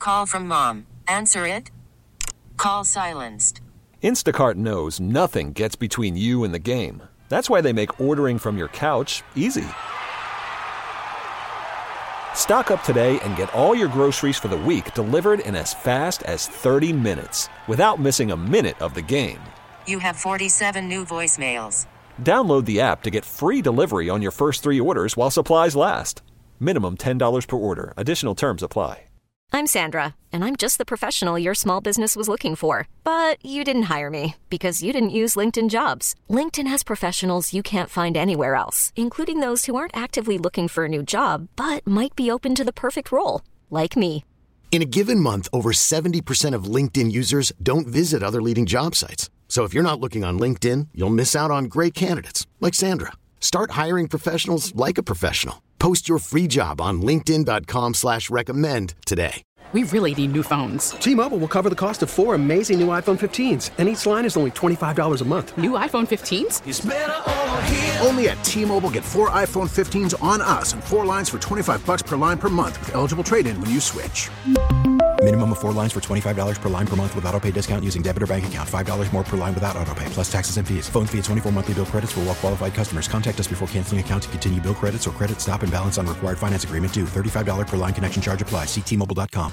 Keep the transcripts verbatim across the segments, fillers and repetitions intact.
Call from mom. Answer it. Call silenced. Instacart knows nothing gets between you and the game. That's why they make ordering from your couch easy. Stock up today and get all your groceries for the week delivered in as fast as thirty minutes without missing a minute of the game. You have forty-seven new voicemails. Download the app to get free delivery on your first three orders while supplies last. Minimum ten dollars per order. Additional terms apply. I'm Sandra, and I'm just the professional your small business was looking for. But you didn't hire me because you didn't use LinkedIn Jobs. LinkedIn has professionals you can't find anywhere else, including those who aren't actively looking for a new job, but might be open to the perfect role, like me. In a given month, over seventy percent of LinkedIn users don't visit other leading job sites. So if you're not looking on LinkedIn, you'll miss out on great candidates like Sandra. Start hiring professionals like a professional. Post your free job on linkedin.com slash recommend today. We really need new phones. T-Mobile will cover the cost of four amazing new iPhone fifteens, and each line is only twenty-five dollars a month. New iPhone fifteens? It's better over here. Only at T-Mobile, get four iPhone fifteens on us and four lines for twenty-five bucks per line per month with eligible trade-in when you switch. Minimum of four lines for twenty-five dollars per line per month with autopay discount using debit or bank account. five dollars more per line without autopay, plus taxes and fees. Phone fee at twenty-four monthly bill credits for well-qualified customers. Contact us before canceling account to continue bill credits or credit stop and balance on required finance agreement due. thirty-five dollars per line connection charge applies. See T Mobile dot com.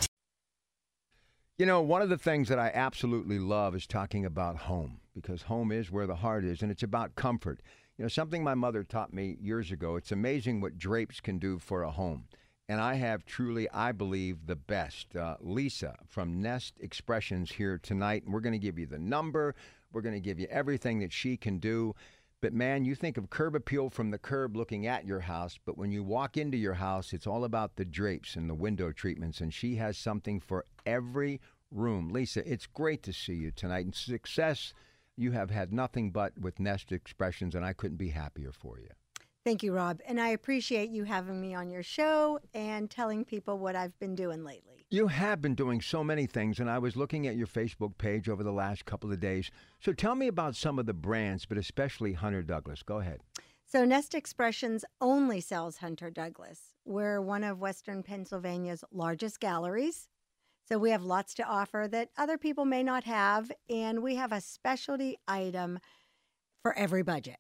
You know, one of the things that I absolutely love is talking about home, because home is where the heart is, and it's about comfort. You know, something my mother taught me years ago, it's amazing what drapes can do for a home. And I have truly, I believe, the best. Uh, Lisa from Nest Expressions here tonight, and we're going to give you the number. We're going to give you everything that she can do. But, man, you think of curb appeal from the curb looking at your house, but when you walk into your house, it's all about the drapes and the window treatments, and she has something for every room. Lisa, it's great to see you tonight. And success you have had nothing but with Nest Expressions, and I couldn't be happier for you. Thank you, Rob. And I appreciate you having me on your show and telling people what I've been doing lately. You have been doing so many things, and I was looking at your Facebook page over the last couple of days. So tell me about some of the brands, but especially Hunter Douglas. Go ahead. So Nest Expressions only sells Hunter Douglas. We're one of Western Pennsylvania's largest galleries. So we have lots to offer that other people may not have, and we have a specialty item for every budget.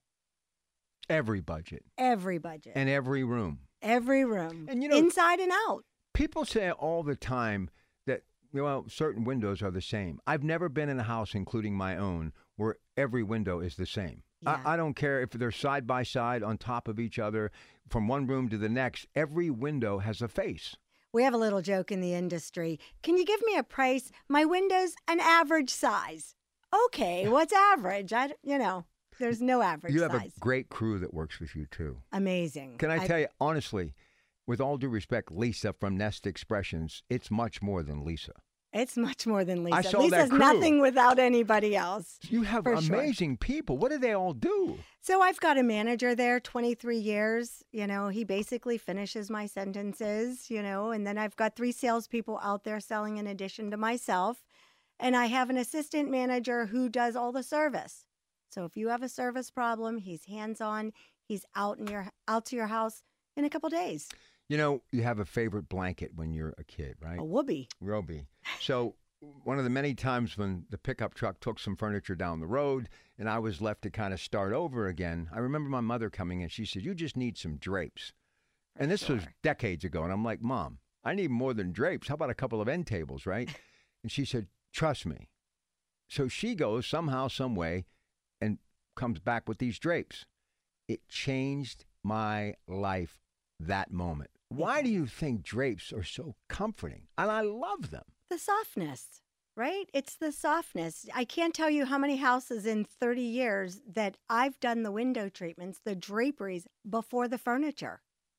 Every budget. Every budget. And every room. Every room. And you know, inside and out. People say all the time that, well, certain windows are the same. I've never been in a house, including my own, where every window is the same. Yeah. I, I don't care if they're side by side on top of each other, from one room to the next. Every window has a face. We have a little joke in the industry. Can you give me a price? My window's an average size. Okay, what's average? I, you know. There's no average You have size. a great crew that works with you, too. Amazing. Can I, I tell you, honestly, with all due respect, Lisa from Nest Expressions, it's much more than Lisa. It's much more than Lisa. I saw Lisa's that crew. Nothing without anybody else. You have amazing sure. people. What do they all do? So I've got a manager there, twenty-three years. You know, he basically finishes my sentences, you know, and then I've got three salespeople out there selling in addition to myself. And I have an assistant manager who does all the service. So if you have a service problem, he's hands-on. He's out in your out to your house in a couple days. You know, you have a favorite blanket when you're a kid, right? A whoopee. Roby. So one of the many times when the pickup truck took some furniture down the road and I was left to kind of start over again, I remember my mother coming in. She said, you just need some drapes. And this sure. was decades ago. And I'm like, Mom, I need more than drapes. How about a couple of end tables, right? And she said, trust me. So she goes somehow, some way, and comes back with these drapes. It changed my life that moment. Why do you think drapes are so comforting? And I love them. The softness, right? It's the softness. I can't tell you how many houses in thirty years that I've done the window treatments, the draperies, before the furniture.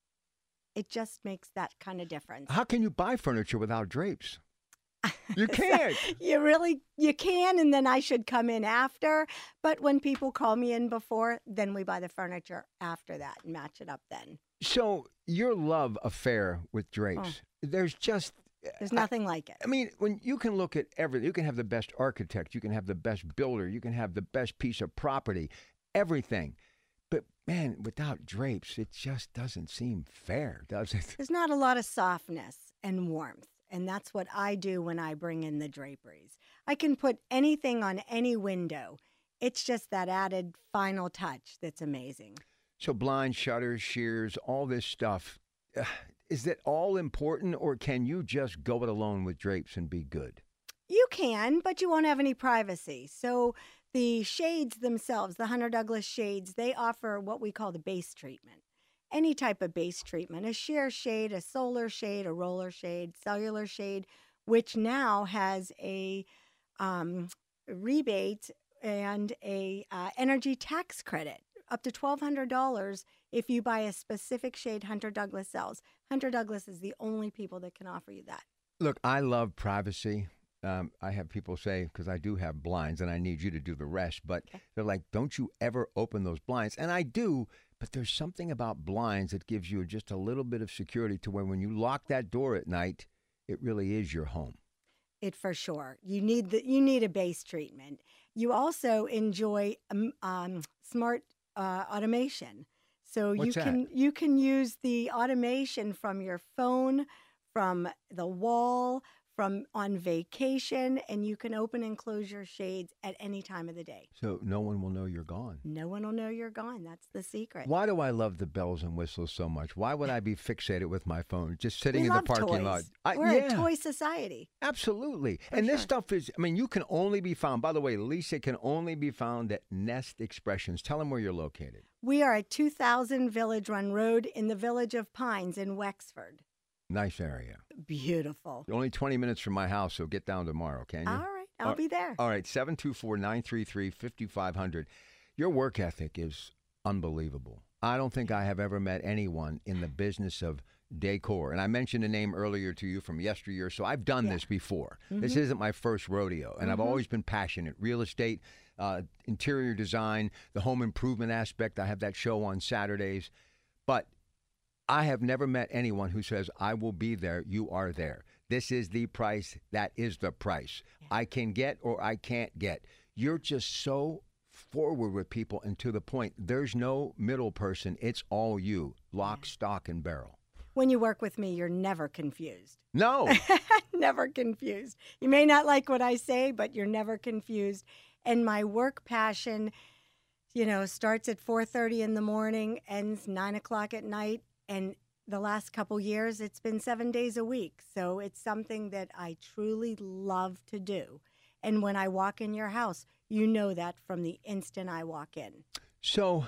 It just makes that kind of difference. How can you buy furniture without drapes? You can't. You really, you can, and then I should come in after. But when people call me in before, then we buy the furniture after that and match it up then. So your love affair with drapes, oh. there's just... There's nothing I, like it. I mean, when you can look at everything, you can have the best architect, you can have the best builder, you can have the best piece of property, everything. But, man, without drapes, it just doesn't seem fair, does it? There's not a lot of softness and warmth. And that's what I do when I bring in the draperies. I can put anything on any window. It's just that added final touch that's amazing. So blinds, shutters, shears, all this stuff, uh, is that all important, or can you just go it alone with drapes and be good? You can, but you won't have any privacy. So the shades themselves, the Hunter Douglas shades, they offer what we call the base treatment. Any type of base treatment, a sheer shade, a solar shade, a roller shade, cellular shade, which now has a um, rebate and a uh, energy tax credit, up to twelve hundred dollars if you buy a specific shade Hunter Douglas sells. Hunter Douglas is the only people that can offer you that. Look, I love privacy. Um, I have people say, because I do have blinds and I need you to do the rest, but okay. They're like, don't you ever open those blinds? And I do, but there's something about blinds that gives you just a little bit of security to where when you lock that door at night, it really is your home. It for sure. You need the you need a base treatment. You also enjoy um, um, smart uh, automation. So What's you can that? you can use the automation from your phone, from the wall, from on vacation, and you can open and close your shades at any time of the day. So no one will know you're gone. No one will know you're gone. That's the secret. Why do I love the bells and whistles so much? Why would I be fixated with my phone, just sitting we in love the parking toys. lot? I, We're yeah. a toy society. Absolutely. For and this sure. stuff is, I mean, you can only be found, by the way, Lisa can only be found at Nest Expressions. Tell them where you're located. We are at two thousand Village Run Road in the Village of Pines in Wexford. Nice area. Beautiful. Only twenty minutes from my house, so get down tomorrow, can you? All right. I'll All, be there. All right. seven two four, nine three three, five five zero zero. Your work ethic is unbelievable. I don't think I have ever met anyone in the business of decor. And I mentioned a name earlier to you from yesteryear, so I've done Yeah. this before. Mm-hmm. This isn't my first rodeo, and I've Mhm. always been passionate. Real estate, uh, interior design, the home improvement aspect. I have that show on Saturdays. But I have never met anyone who says, I will be there, you are there. This is the price, that is the price. Yeah. I can get or I can't get. You're just so forward with people and to the point. There's no middle person. It's all you, lock, yeah. stock, and barrel. When you work with me, you're never confused. No. Never confused. You may not like what I say, but you're never confused. And my work passion, you know, starts at four thirty in the morning, ends nine o'clock at night. And the last couple years, it's been seven days a week. So it's something that I truly love to do. And when I walk in your house, you know that from the instant I walk in. So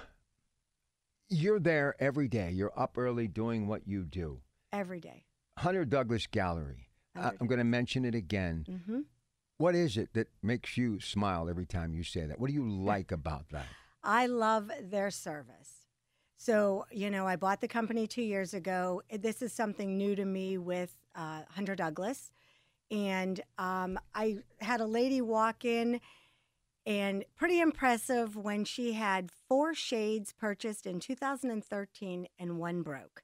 you're there every day. You're up early doing what you do. Every day. Hunter Douglas Gallery. Uh, I'm going to mention it again. Mm-hmm. What is it that makes you smile every time you say that? What do you like about that? I love their service. So, you know, I bought the company two years ago. This is something new to me with uh, Hunter Douglas. And um, I had a lady walk in, and pretty impressive when she had four shades purchased in two thousand thirteen and one broke.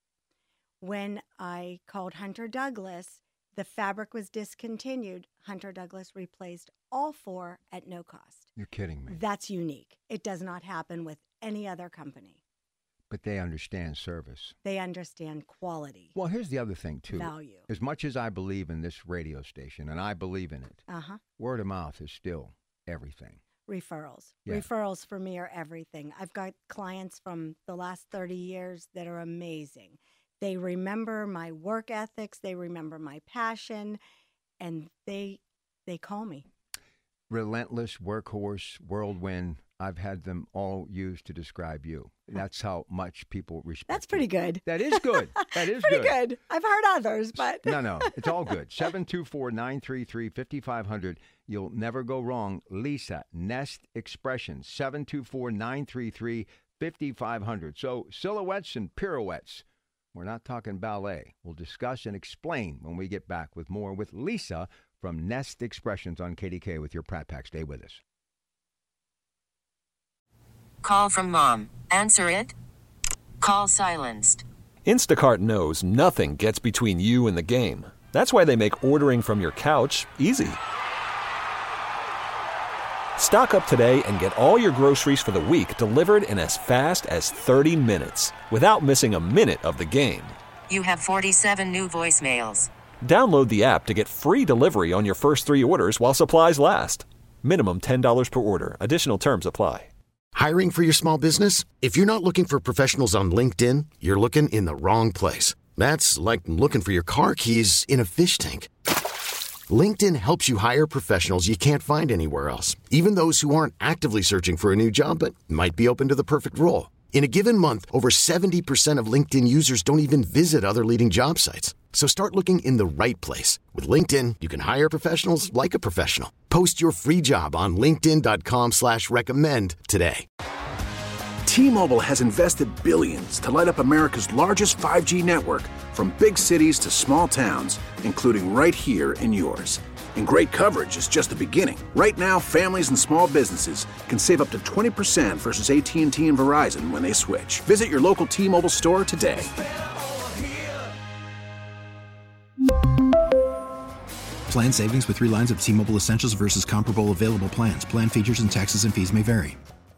When I called Hunter Douglas, the fabric was discontinued. Hunter Douglas replaced all four at no cost. You're kidding me. That's unique. It does not happen with any other company. But they understand service. They understand quality. Well, here's the other thing, too. Value. As much as I believe in this radio station, and I believe in it, uh-huh. word of mouth is still everything. Referrals. Yeah. Referrals for me are everything. I've got clients from the last thirty years that are amazing. They remember my work ethics. They remember my passion, and they they call me. Relentless, workhorse, whirlwind. I've had them all used to describe you. That's how much people respect That's pretty you. good. That is good. That is pretty good. good. I've heard others, but. No, no. It's all good. seven two four, nine three three, five five zero zero. You'll never go wrong. Lisa, Nest Expressions, seven two four, nine three three, five five zero zero. So silhouettes and pirouettes. We're not talking ballet. We'll discuss and explain when we get back with more with Lisa from Nest Expressions on K D K with your Pratt Pack. Stay with us. Call from mom. Answer it. Call silenced. Instacart knows nothing gets between you and the game. That's why they make ordering from your couch easy. Stock up today and get all your groceries for the week delivered in as fast as thirty minutes without missing a minute of the game. You have forty-seven new voicemails. Download the app to get free delivery on your first three orders while supplies last. Minimum ten dollars per order. Additional terms apply. Hiring for your small business? If you're not looking for professionals on LinkedIn, you're looking in the wrong place. That's like looking for your car keys in a fish tank. LinkedIn helps you hire professionals you can't find anywhere else, even those who aren't actively searching for a new job but might be open to the perfect role. In a given month, over seventy percent of LinkedIn users don't even visit other leading job sites. So start looking in the right place. With LinkedIn, you can hire professionals like a professional. Post your free job on linkedin dot com slash recommend today. T-Mobile has invested billions to light up America's largest five G network, from big cities to small towns, including right here in yours. And great coverage is just the beginning. Right now, families and small businesses can save up to twenty percent versus A T and T and Verizon when they switch. Visit your local T-Mobile store today. Plan savings with three lines of T-Mobile Essentials versus comparable available plans. Plan features and taxes and fees may vary.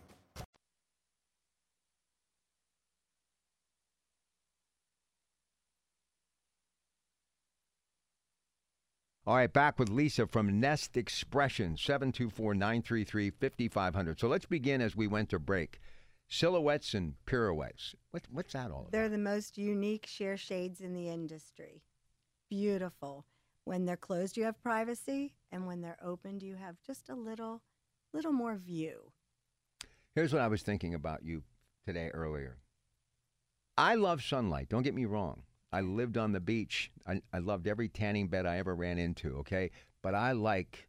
All right, back with Lisa from Nest Expressions, seven two four, nine three three, five five zero zero. So let's begin as we went to break. Silhouettes and pirouettes. What, what's that all about? They're the most unique sheer shades in the industry. Beautiful. When they're closed, you have privacy, and when they're opened, you have just a little, little more view. Here's what I was thinking about you today earlier. I love sunlight. Don't get me wrong. I lived on the beach. I, I loved every tanning bed I ever ran into, okay? But I like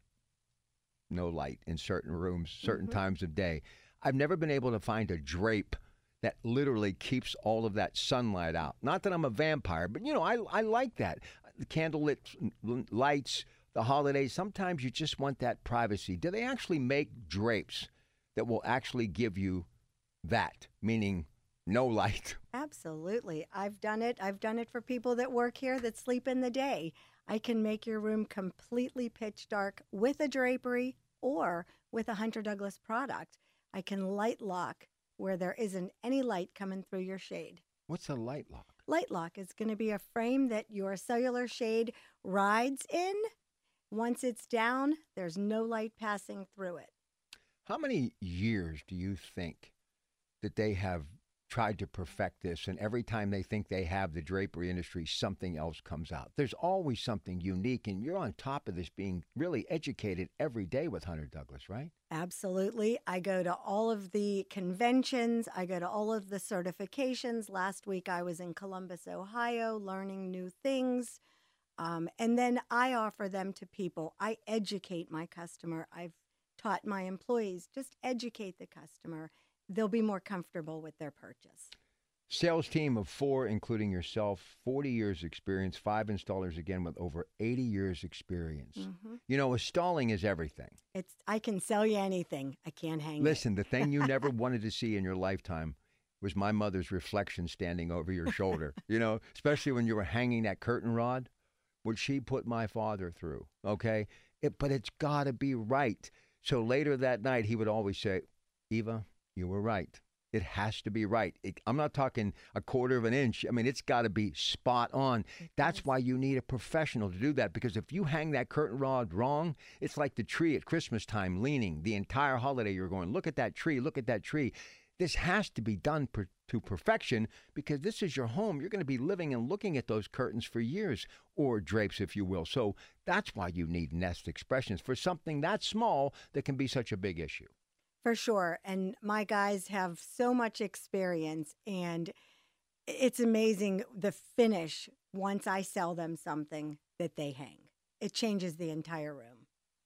no light in certain rooms, certain mm-hmm. times of day. I've never been able to find a drape that literally keeps all of that sunlight out. Not that I'm a vampire, but, you know, I, I like that. The candlelit lights, the holidays, sometimes you just want that privacy. Do they actually make drapes that will actually give you that, meaning no light? Absolutely. I've done it. I've done it for people that work here that sleep in the day. I can make your room completely pitch dark with a drapery or with a Hunter Douglas product. I can light lock where there isn't any light coming through your shade. What's a light lock? Light lock is going to be a frame that your cellular shade rides in. Once it's down, there's no light passing through it. How many years do you think that they have tried to perfect this, and every time they think they have the drapery industry, something else comes out? There's always something unique, and you're on top of this, being really educated every day with Hunter Douglas, right? Absolutely. I go to all of the conventions. I go to all of the certifications. Last week I was in Columbus, Ohio, learning new things. Um, and then I offer them to people. I educate my customer. I've taught my employees, just educate the customer. They'll be more comfortable with their purchase. Sales team of four, including yourself, forty years experience, five installers again with over eighty years experience. Mm-hmm. You know, installing is everything. It's I can sell you anything. I can't hang Listen, it. the thing you never wanted to see in your lifetime was my mother's reflection standing over your shoulder. You know, especially when you were hanging that curtain rod, which she put my father through, okay? It, but it's got to be right. So later that night, he would always say, Eva, you were right. It has to be right. It, I'm not talking a quarter of an inch. I mean, it's got to be spot on. That's why you need a professional to do that, because if you hang that curtain rod wrong, it's like the tree at Christmas time leaning. The entire holiday you're going, look at that tree, look at that tree. This has to be done per, to perfection, because this is your home. You're going to be living and looking at those curtains for years, or drapes, if you will. So that's why you need Nest Expressions for something that small that can be such a big issue. For sure. And my guys have so much experience, and it's amazing the finish once I sell them something that they hang. It changes the entire room.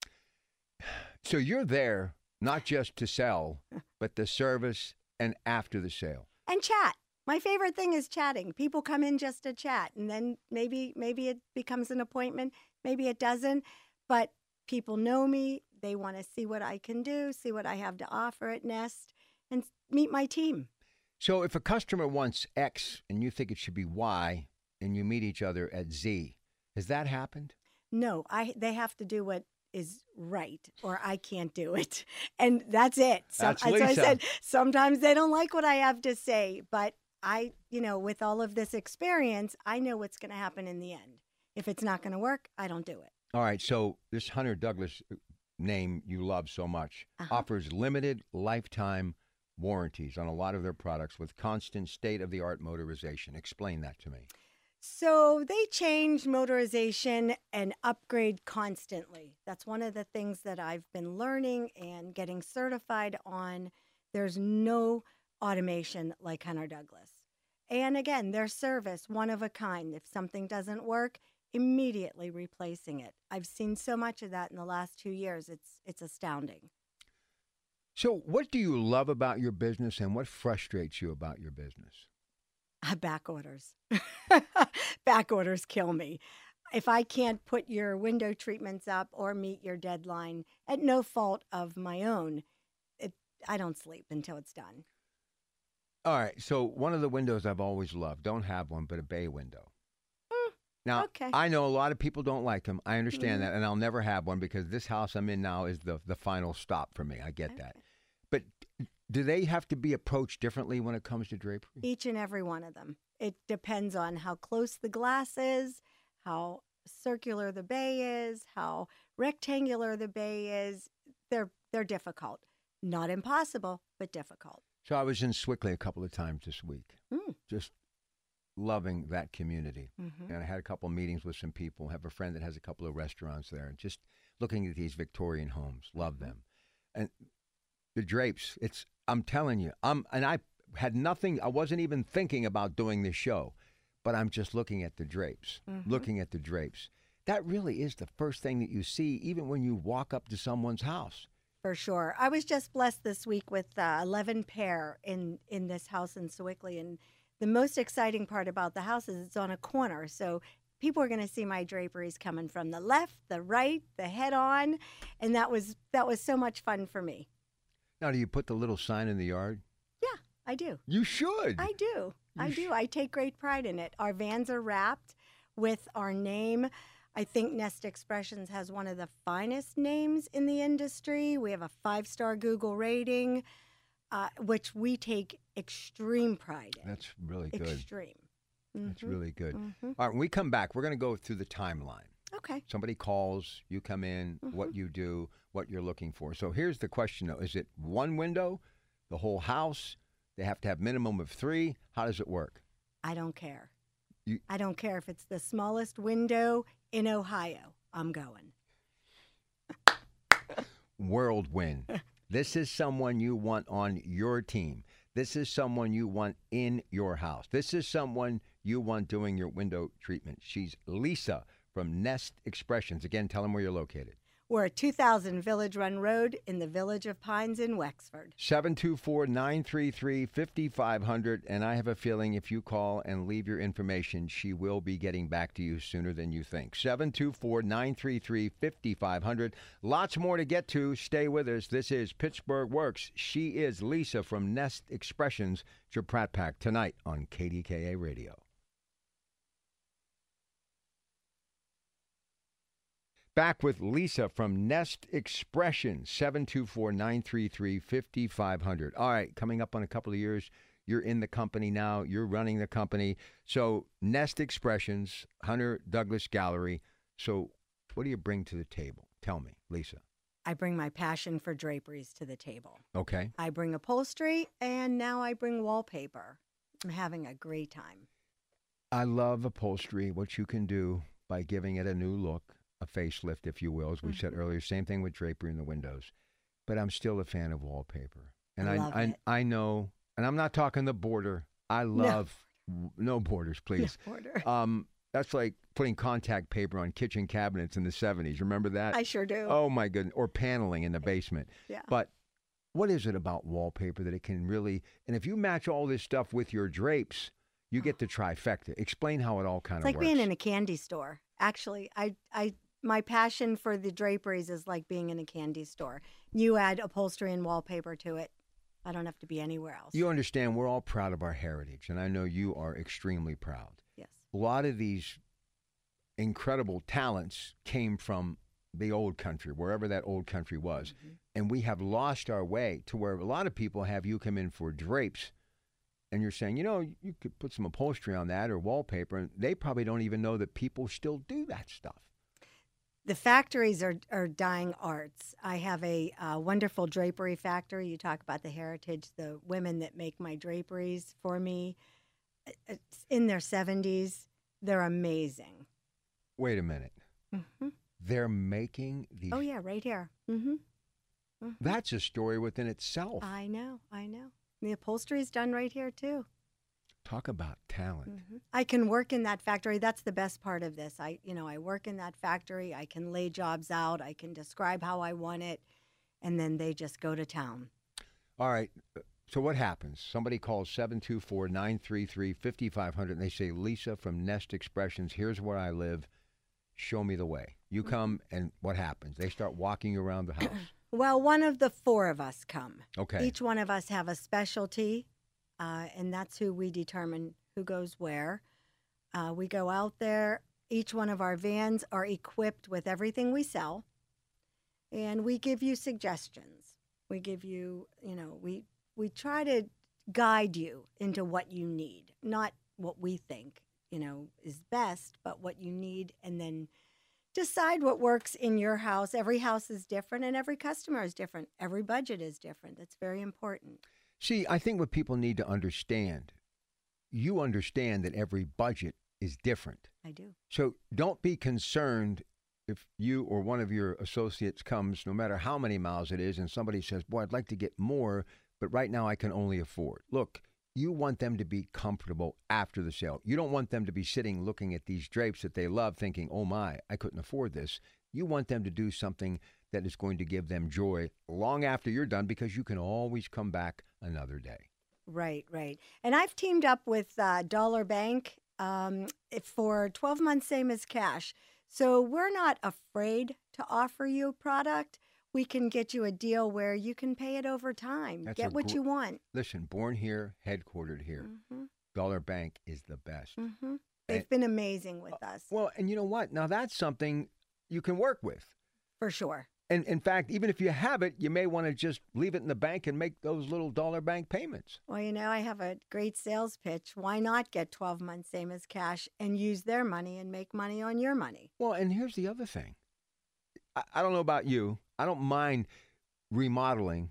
So you're there not just to sell, but the service and after the sale. And chat. My favorite thing is chatting. People come in just to chat, and then maybe maybe it becomes an appointment, maybe it doesn't, but people know me. They want to see what I can do, see what I have to offer at Nest, and meet my team. So if a customer wants X and you think it should be Y, and you meet each other at Z, has that happened? No, I. They have to do what is right, or I can't do it. And that's it. So, that's as Lisa. I said, sometimes they don't like what I have to say, but I, you know, with all of this experience, I know what's going to happen in the end. If it's not going to work, I don't do it. All right, so this Hunter Douglas name you love so much Uh-huh. offers limited lifetime warranties on a lot of their products with constant state-of-the-art motorization. Explain that to me. So they change motorization and upgrade constantly. That's one of the things that I've been learning and getting certified on. There's no automation like Hunter Douglas. And again, their service, one of a kind. If something doesn't work, immediately replacing it. I've seen so much of that in the last two years. It's it's astounding. So what do you love about your business and what frustrates you about your business? Back orders. Back orders kill me. If I can't put your window treatments up or meet your deadline at no fault of my own, it, I don't sleep until it's done. All right, so one of the windows I've always loved, don't have one, but a bay window. Mm, now, okay. I know a lot of people don't like them. I understand Mhm. that, and I'll never have one because this house I'm in now is the, the final stop for me. I get Okay. that. But do they have to be approached differently when it comes to drapery? Each and every one of them. It depends on how close the glass is, how circular the bay is, how rectangular the bay is. They're they're difficult. Not impossible, but difficult. So I was in Swickley a couple of times this week, Mm. just loving that community. Mhm. And I had a couple of meetings with some people. I have a friend that has a couple of restaurants there, and just looking at these Victorian homes, love them. And the drapes, it's, I'm telling you, I'm, and I had nothing, I wasn't even thinking about doing this show, but I'm just looking at the drapes, Mhm. looking at the drapes. That really is the first thing that you see, even when you walk up to someone's house. For sure. I was just blessed this week with uh, eleven pair in, in this house in Sewickley. And the most exciting part about the house is it's on a corner. So people are going to see my draperies coming from the left, the right, the head on. And that was that was so much fun for me. Now, do you put the little sign in the yard? Yeah, I do. You should. I do. I You do. I take great pride in it. Our vans are wrapped with our name. I think Nest Expressions has one of the finest names in the industry. We have a five-star Google rating, uh, which we take extreme pride in. That's really good. Extreme. That's Mhm. really good. Mhm. All right, when we come back, we're going to go through the timeline. Okay. Somebody calls, you come in, what you do, what you're looking for. So here's the question, though. Is it one window, the whole house? They have to have minimum of three? How does it work? I don't care. You- I don't care if it's the smallest window in Ohio. I'm going. Whirlwind. This is someone you want on your team. This is someone you want in your house. This is someone you want doing your window treatment. She's Lisa from Nest Expressions. Again, tell them where you're located. We're at two thousand Village Run Road in the Village of Pines in Wexford. seven two four, nine three three, five five zero zero. And I have a feeling if you call and leave your information, she will be getting back to you sooner than you think. seven two four, nine three three, five five zero zero. Lots more to get to. Stay with us. This is Pittsburgh Works. She is Lisa from Nest Expressions. It's your Pratt Pack tonight on K D K A Radio. Back with Lisa from Nest Expressions, seven two four, nine three three, five five zero zero. All right, coming up on a couple of years, you're in the company now. You're running the company. So Nest Expressions, Hunter Douglas Gallery. So what do you bring to the table? Tell me, Lisa. I bring my passion for draperies to the table. Okay. I bring upholstery, and now I bring wallpaper. I'm having a great time. I love upholstery, what you can do by giving it a new look. A facelift, if you will, as we mm-hmm. said earlier. Same thing with drapery in the windows. But I'm still a fan of wallpaper. And I I love I, it. I know, and I'm not talking the border. I love no, no borders, please. No border. Um, that's like putting contact paper on kitchen cabinets in the seventies. Remember that? I sure do. Oh my goodness. Or paneling in the basement. Yeah. But what is it about wallpaper that it can really? And if you match all this stuff with your drapes, you get the trifecta. Explain how it all kind it's of like works. being in a candy store. Actually, I I. My passion for the draperies is like being in a candy store. You add upholstery and wallpaper to it. I don't have to be anywhere else. You understand we're all proud of our heritage, and I know you are extremely proud. Yes. A lot of these incredible talents came from the old country, wherever that old country was. Mm-hmm. And we have lost our way to where a lot of people have you come in for drapes, and you're saying, you know, you could put some upholstery on that or wallpaper, and they probably don't even know that people still do that stuff. The factories are, are dying arts. I have a uh, wonderful drapery factory. You talk about the heritage, the women that make my draperies for me. It's in their seventies. They're amazing. Wait a minute. Mm-hmm. They're making these. Oh, yeah, right here. Mm-hmm. Mm-hmm. That's a story within itself. I know, I know. The upholstery is done right here, too. Talk about talent. Mm-hmm. I can work in that factory. That's the best part of this. I, you know, I work in that factory. I can lay jobs out. I can describe how I want it, and then they just go to town. All right. So what happens? Somebody calls seven two four, nine three three, five five zero zero, and they say, Lisa from Nest Expressions, here's where I live. Show me the way. You come, and what happens? They start walking you around the house. Well, one of the four of us come. Okay. Each one of us have a specialty, uh, and that's who we determine who goes where. Uh, we go out there. Each one of our vans are equipped with everything we sell, and we give you suggestions. We give you, you know, we we try to guide you into what you need, not what we think, you know, is best, but what you need, and then decide what works in your house. Every house is different, and every customer is different. Every budget is different. That's very important. See, I think what people need to understand, you understand that every budget is different. I do. So don't be concerned if you or one of your associates comes, no matter how many miles it is, and somebody says, boy, I'd like to get more, but right now I can only afford. Look, you want them to be comfortable after the sale. You don't want them to be sitting looking at these drapes that they love thinking, oh my, I couldn't afford this. You want them to do something that is going to give them joy long after you're done, because you can always come back another day. Right, right. And I've teamed up with uh, Dollar Bank um, for twelve months, same as cash. So we're not afraid to offer you a product. We can get you a deal where you can pay it over time. That's Get what gr- you want. Listen, born here, headquartered here. Mm-hmm. Dollar Bank is the best. Mm-hmm. They've And- been amazing with us. Well, and you know what? Now that's something you can work with. For sure. And in fact, even if you have it, you may want to just leave it in the bank and make those little Dollar Bank payments. Well, you know, I have a great sales pitch. Why not get twelve months, same as cash, and use their money and make money on your money? Well, and here's the other thing. I, I don't know about you. I don't mind remodeling,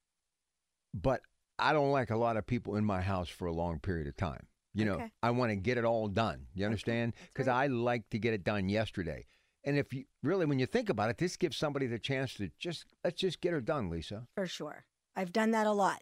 but I don't like a lot of people in my house for a long period of time. You know, Okay. I want to get it all done. You understand? That's Because right. I like to get it done yesterday. And if you really, when you think about it, this gives somebody the chance to just, let's just get her done, Lisa. For sure. I've done that a lot.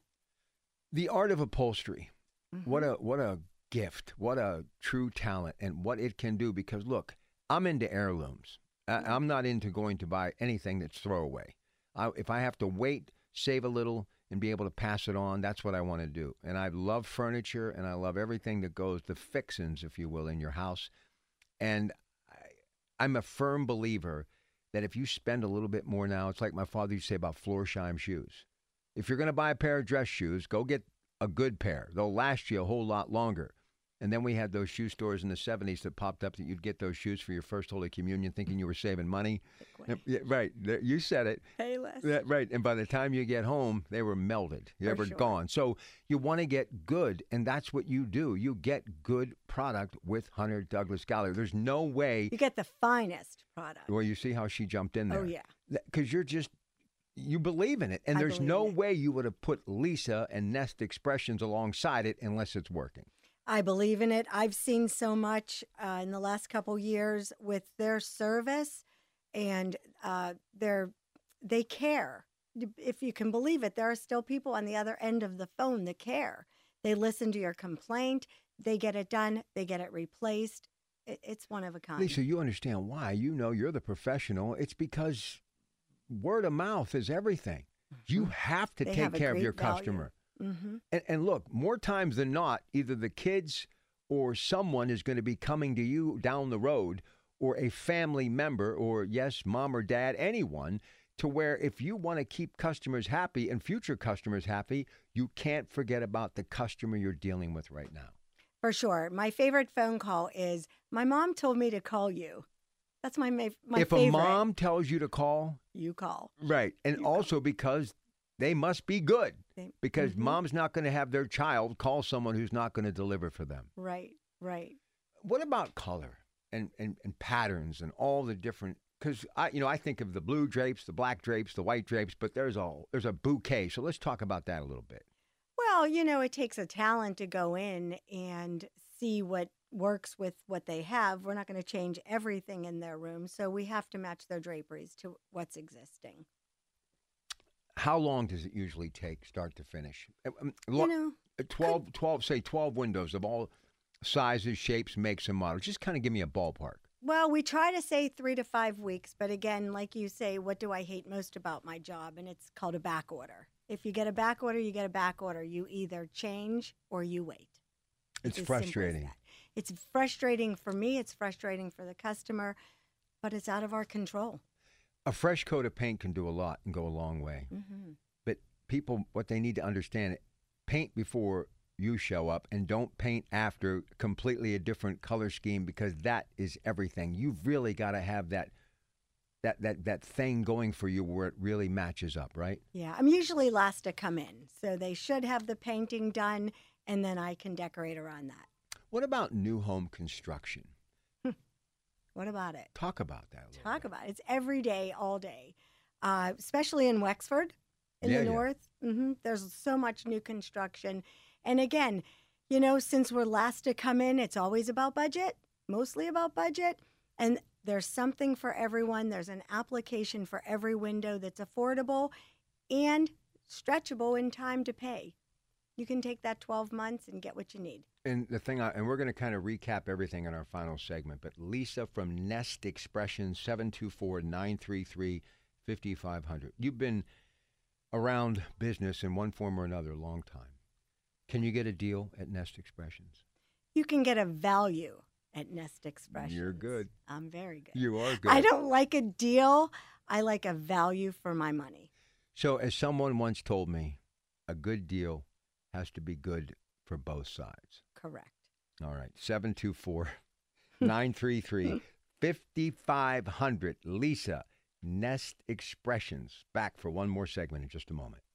The art of upholstery. Mhm. What a what a gift. What a true talent, and what it can do. Because look, I'm into heirlooms. I, I'm not into going to buy anything that's throwaway. I, if I have to wait, save a little, and be able to pass it on, that's what I want to do. And I love furniture, and I love everything that goes, the fixings, if you will, in your house. And I, I'm a firm believer that if you spend a little bit more now, it's like my father used to say about Florsheim shoes. If you're going to buy a pair of dress shoes, go get a good pair. They'll last you a whole lot longer. And then we had those shoe stores in the seventies that popped up that you'd get those shoes for your first Holy Communion thinking you were saving money. Yeah, right. There- You said it. Pay less. Yeah, right. And by the time you get home, they were melted. They For were sure. gone. So you want to get good, and that's what you do. You get good product with Hunter Douglas Gallery. There's no way. You get the finest product. Well, you see how she jumped in there. Oh, yeah. Because you're just, you believe in it. And I there's believe no in it. way you would have put Lisa and Nest Expressions alongside it unless it's working. I believe in it. I've seen so much uh, in the last couple years with their service, and uh, their they care. If you can believe it, there are still people on the other end of the phone that care. They listen to your complaint. They get it done. They get it replaced. It, it's one of a kind. Lisa, you understand why. You know you're the professional. It's because word of mouth is everything. You have to They take have a care of great your value. customer. Mm-hmm. And, and look, more times than not, either the kids or someone is going to be coming to you down the road, or a family member, or yes, mom or dad, anyone, to where if you want to keep customers happy and future customers happy, you can't forget about the customer you're dealing with right now. For sure. My favorite phone call is, my mom told me to call you. That's my, my, my if favorite. a mom tells you to call, You call. right, and You also because they must be good They- because Mhm. mom's not going to have their child call someone who's not going to deliver for them. Right, right. What about color and, and, and patterns and all the different? Because I, you know, I think of the blue drapes, the black drapes, the white drapes, but there's all there's a bouquet. So let's talk about that a little bit. Well, you know, it takes a talent to go in and see what works with what they have. We're not going to change everything in their room, so we have to match their draperies to what's existing. How long does it usually take, start to finish? Um, You lo- know, twelve, twelve, say twelve windows of all sizes, shapes, makes, and models. Just kind of give me a ballpark. well, we try to say three to five weeks, but again, like you say, what do I hate most about my job? And it's called a back order. If you get a back order, you get a back order. You either change or you wait. It's as simple as frustrating. that. It's frustrating for me. It's frustrating for the customer, but it's out of our control. A fresh coat of paint can do a lot and go a long way. Mm-hmm. But people, what they need to understand, paint before you show up and don't paint after completely a different color scheme, because that is everything. You've really got to have that that that that thing going for you where it really matches up, right? Yeah, I'm usually last to come in, so they should have the painting done, and then I can decorate around that. What about new home construction? What about it? Talk about that a little Talk bit. about it. It's every day, all day, uh, especially in Wexford, in Yeah, the yeah. north. hmm There's so much new construction. And again, you know, since we're last to come in, it's always about budget, mostly about budget. And there's something for everyone. There's an application for every window that's affordable and stretchable in time to pay. You can take that twelve months and get what you need. And the thing, I, and we're going to kind of recap everything in our final segment, but Lisa from Nest Expressions, seven two four, nine three three, five five zero zero. You've been around business in one form or another a long time. Can you get a deal at Nest Expressions? You can get a value at Nest Expressions. You're good. I'm very good. You are good. I don't like a deal. I like a value for my money. So as someone once told me, a good deal has to be good for both sides. Correct. All right. seven two four, nine three three, five five zero zero. Lisa, Nest Expressions. Back for one more segment in just a moment.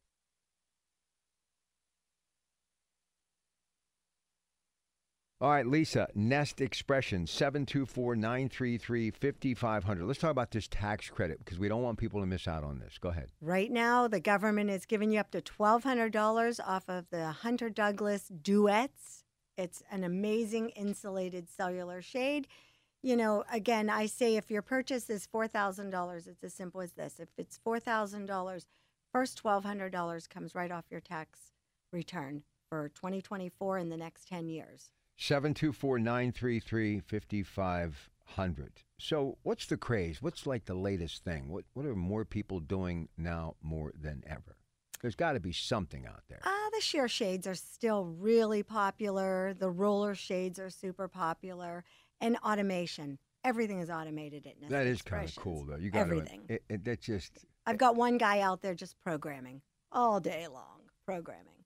All right, Lisa, Nest Expressions, seven two four, nine three three, five five zero zero. Let's talk about this tax credit because we don't want people to miss out on this. Go ahead. Right now, the government is giving you up to twelve hundred dollars off of the Hunter Douglas Duets. It's an amazing insulated cellular shade. You know, again, I say if your purchase is four thousand dollars, it's as simple as this. If it's four thousand dollars, first twelve hundred dollars comes right off your tax return for twenty twenty-four and the next ten years. seven two four, nine three three, five five zero zero. So what's the craze? What's like the latest thing? What what are more people doing now more than ever? There's got to be something out there. Uh, the sheer shades are still really popular. The roller shades are super popular. And automation. Everything is automated at Nest That is kind of Expressions. cool, though. You got Everything. It, it, that's just. I've got one guy out there just programming all day long, programming.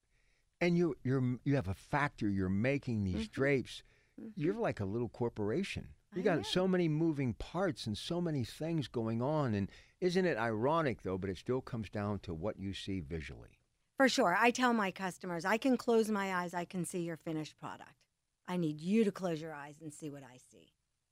And you you're you have a factory. You're making these Mhm. drapes. Mhm. You're like a little corporation. You I got am. so many moving parts and so many things going on. And isn't it ironic though? But it still comes down to what you see visually. For sure. I tell my customers, I can close my eyes, I can see your finished product. I need you to close your eyes and see what I see.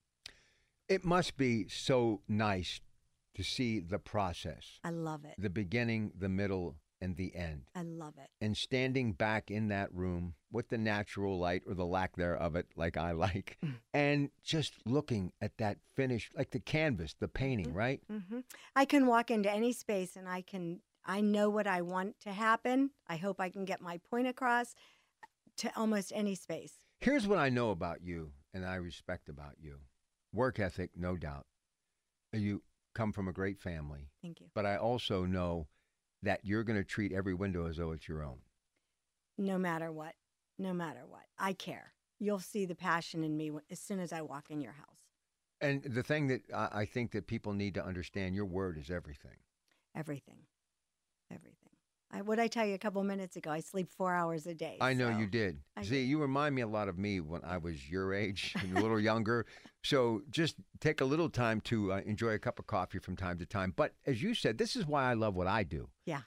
It must be so nice to see the process, I love it. the beginning, the middle, and the end. I love it. And standing back in that room with the natural light or the lack thereof it, like I like, and just looking at that finished, like the canvas, the painting, right? hmm I can walk into any space and I can, I know what I want to happen. I hope I can get my point across to almost any space. Here's what I know about you and I respect about you. Work ethic, no doubt. You come from a great family. Thank you. But I also know that you're going to treat every window as though it's your own. No matter what, no matter what, I care. You'll see the passion in me as soon as I walk in your house. And the thing that I I think that people need to understand, your word is everything. Everything, everything. I, what I tell you a couple minutes ago, I sleep four hours a day. I know so you did. I See, you remind me a lot of me when I was your age and a little younger. So just take a little time to uh, enjoy a cup of coffee from time to time. But as you said, this is why I love what I do. Yeah.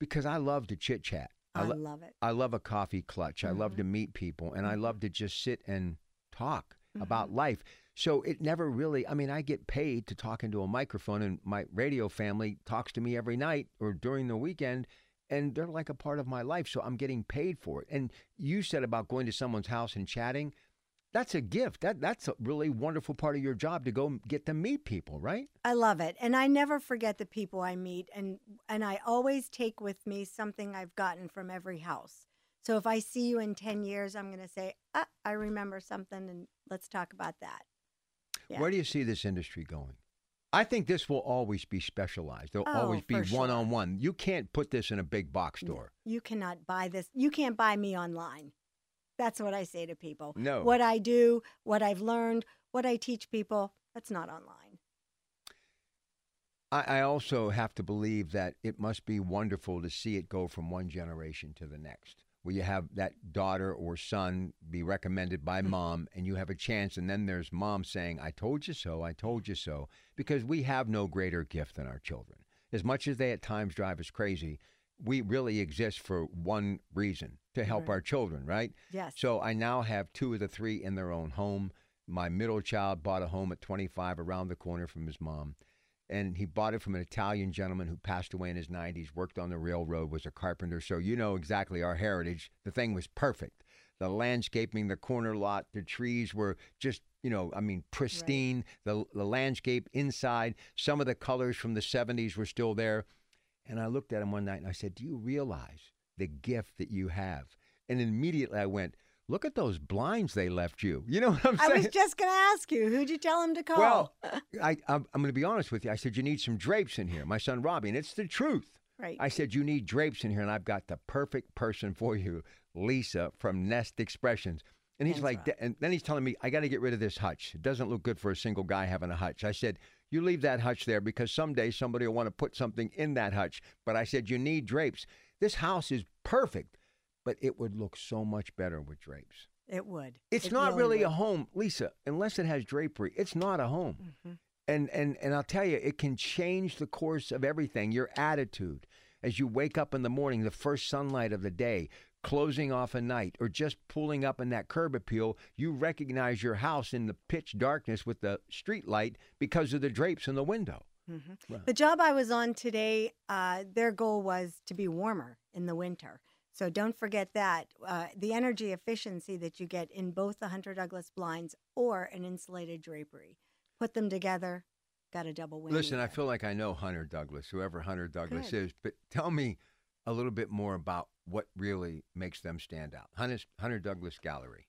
Because I love to chit chat. I lo- love it. I love a coffee clutch. Mm-hmm. I love to meet people, and mm-hmm. I love to just sit and talk mm-hmm. about life. So it never really, I mean, I get paid to talk into a microphone, and my radio family talks to me every night or during the weekend, and they're like a part of my life. So I'm getting paid for it. And you said about going to someone's house and chatting. That's a gift. That That's a really wonderful part of your job, to go get to meet people, right? I love it. And I never forget the people I meet. And, and I always take with me something I've gotten from every house. So if I see you in ten years, I'm going to say, ah, I remember something, and let's talk about that. Yeah. Where do you see this industry going? I think this will always be specialized. There'll Oh, always be for one-on-one. You can't put this in a big box store. You cannot buy this. You can't buy me online. That's what I say to people. No. What I do, what I've learned, what I teach people, that's not online. I, I also have to believe that it must be wonderful to see it go from one generation to the next, where you have that daughter or son be recommended by mom, and you have a chance, and then there's mom saying, I told you so, I told you so, because we have no greater gift than our children. As much as they at times drive us crazy, we really exist for one reason, to help Right. our children, right? Yes. So I now have two of the three in their own home. My middle child bought a home at twenty-five around the corner from his mom. And he bought it from an Italian gentleman who passed away in his nineties, worked on the railroad, was a carpenter. So you know exactly our heritage. The thing was perfect. The landscaping, the corner lot, the trees were just, you know, I mean, pristine. Right. The, the landscape inside, some of the colors from the seventies were still there. And I looked at him one night and I said, do you realize the gift that you have? And immediately I went, look at those blinds they left you. You know what I'm saying? I was just going to ask you, who'd you tell him to call? Well, I, I'm, I'm going to be honest with you. I said, you need some drapes in here. My son, Robbie, and it's the truth. Right. I said, you need drapes in here, and I've got the perfect person for you, Lisa from Nest Expressions. And he's Thanks, like, Rob. and then he's telling me, I got to get rid of this hutch. It doesn't look good for a single guy having a hutch. I said, you leave that hutch there because someday somebody will want to put something in that hutch. But I said, you need drapes. This house is perfect, but it would look so much better with drapes. It would. It's It not really, would. a home, Lisa, unless it has drapery. It's not a home. Mm-hmm. And, and, and I'll tell you, it can change the course of everything, your attitude. As you wake up in the morning, the first sunlight of the day, closing off a night, or just pulling up in that curb appeal, you recognize your house in the pitch darkness with the street light because of the drapes in the window. Mm-hmm. Right. The job I was on today, uh, their goal was to be warmer in the winter. So don't forget that. Uh, the energy efficiency that you get in both the Hunter Douglas blinds or an insulated drapery. Put them together, got a double whammy. Listen, I there. feel like I know Hunter Douglas, whoever Hunter Douglas Good. is, but tell me a little bit more about what really makes them stand out. Hunter, Hunter Douglas Gallery.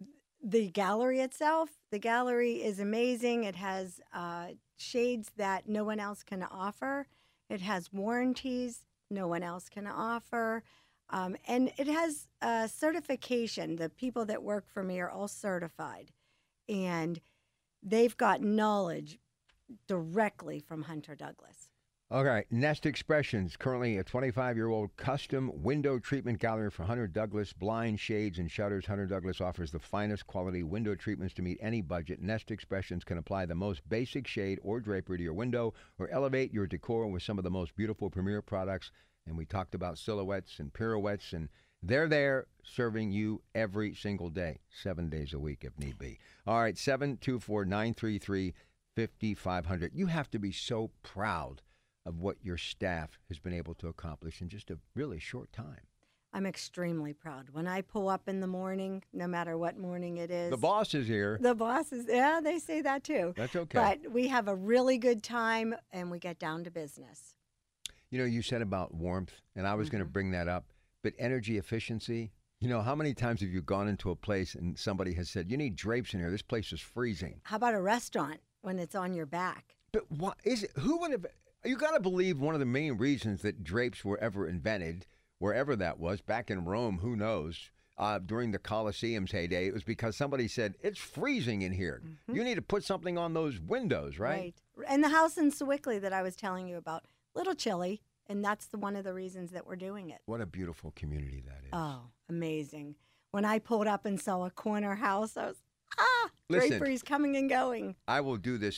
The gallery itself, the gallery is amazing. It has uh, shades that no one else can offer. It has warranties no one else can offer. Um, and it has uh, certification. The people that work for me are all certified. And they've got knowledge directly from Hunter Douglas. All right, Nest Expressions, currently a twenty-five-year-old custom window treatment gallery for Hunter Douglas, blind shades and shutters. Hunter Douglas offers the finest quality window treatments to meet any budget. Nest Expressions can apply the most basic shade or drapery to your window or elevate your decor with some of the most beautiful premier products. And we talked about silhouettes and pirouettes, and they're there serving you every single day, seven days a week if need be. All right, seven two four, nine three three, five five zero zero. You have to be so proud of what your staff has been able to accomplish in just a really short time. I'm extremely proud. When I pull up in the morning, no matter what morning it is. The boss is here. The boss is, yeah, they say that too. That's okay. But we have a really good time and we get down to business. You know, you said about warmth, and I was Mm-hmm. going to bring that up, but energy efficiency. You know, how many times have you gone into a place and somebody has said, you need drapes in here, this place is freezing? How about a restaurant when it's on your back? But what is it? Who would have? You got to believe one of the main reasons that drapes were ever invented, wherever that was, back in Rome, who knows, uh, during the Colosseum's heyday, it was because somebody said, it's freezing in here. Mm-hmm. You need to put something on those windows, right? Right. And the house in Sewickley that I was telling you about, little chilly, and that's the, one of the reasons that we're doing it. What a beautiful community that is. Oh, amazing. When I pulled up and saw a corner house, I was, ah, Listen, draperies coming and going. I will do this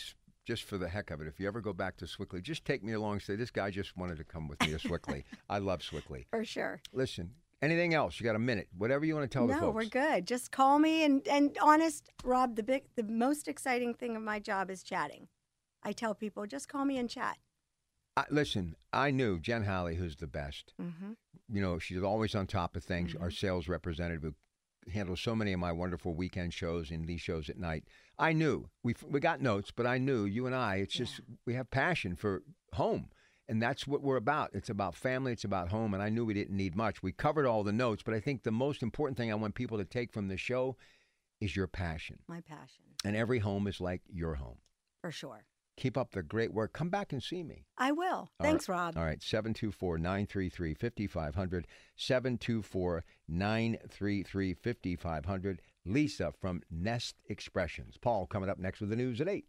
just for the heck of it, if you ever go back to Swickley, just take me along and say, this guy just wanted to come with me to Swickley. I love Swickley. For sure. Listen, anything else? You got a minute. Whatever you want to tell no, the folks. No, we're good. Just call me. And, and honest, Rob, the big, the most exciting thing of my job is chatting. I tell people, just call me and chat. I, listen, I knew Jen Halley, who's the best. Mm-hmm. You know, she's always on top of things. Mm-hmm. Our sales representative who handles so many of my wonderful weekend shows and these shows at night. I knew. We we got notes, but I knew, you and I, it's just, yeah. we have passion for home. And that's what we're about. It's about family. It's about home. And I knew we didn't need much. We covered all the notes, but I think the most important thing I want people to take from the show is your passion. My passion. And every home is like your home. For sure. Keep up the great work. Come back and see me. I will. All Thanks, right. Rob. All right. seven two four, nine three three, five five zero zero. seven two four, nine three three, five five zero zero. Lisa from Nest Expressions. Paul coming up next with the news at eight.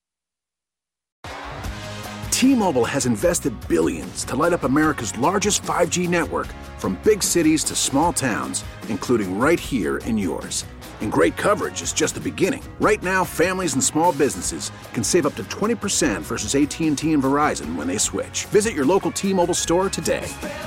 T-Mobile has invested billions to light up America's largest five G network, from big cities to small towns, including right here in yours. And great coverage is just the beginning. Right now, families and small businesses can save up to twenty percent versus A T and T and Verizon when they switch. Visit your local T-Mobile store today.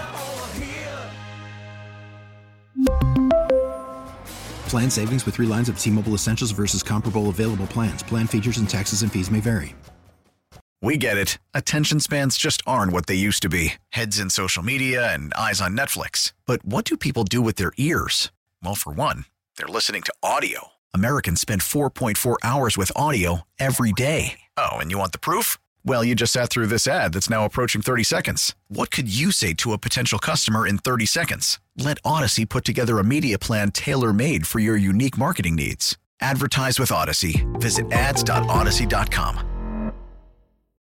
Plan savings with three lines of T-Mobile Essentials versus comparable available plans. Plan features and taxes and fees may vary. We get it. Attention spans just aren't what they used to be. Heads in social media and eyes on Netflix. But what do people do with their ears? Well, for one, they're listening to audio. Americans spend four point four hours with audio every day. Oh, and you want the proof? Well, you just sat through this ad that's now approaching thirty seconds. What could you say to a potential customer in thirty seconds? Let Odyssey put together a media plan tailor-made for your unique marketing needs. Advertise with Odyssey. Visit ads dot odyssey dot com.